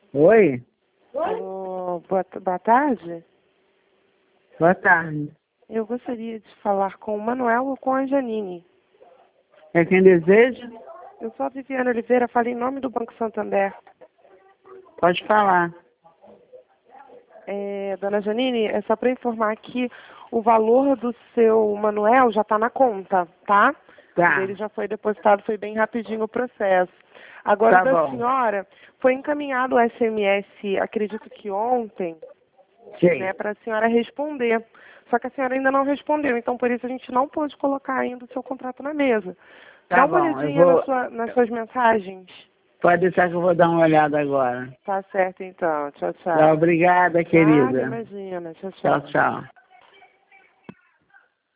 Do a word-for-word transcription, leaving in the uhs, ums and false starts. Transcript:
Oi? Alô, boa, boa tarde. Boa tarde. Eu gostaria de falar com o Manuel ou com a Janine. É quem deseja? Eu sou a Viviane Oliveira, falei em nome do Banco Santander. Pode falar. É, dona Janine, é só para informar que o valor do seu Manuel já está na conta, tá? Tá. Ele já foi depositado, foi bem rapidinho o processo. Agora, Tá o da bom. senhora, foi encaminhado o S M S, acredito que ontem, Sim. né, para a senhora responder. Só que a senhora ainda não respondeu, então por isso a gente não pôde colocar ainda o seu contrato na mesa. Dá Tá uma bom, eu olhadinha na vou... sua, nas suas mensagens. Pode deixar que eu vou dar uma olhada agora. Tá certo, então. Tchau, Tá, tchau. obrigada, Nada, querida. imagina. Tchau, Tchau, tchau. tchau.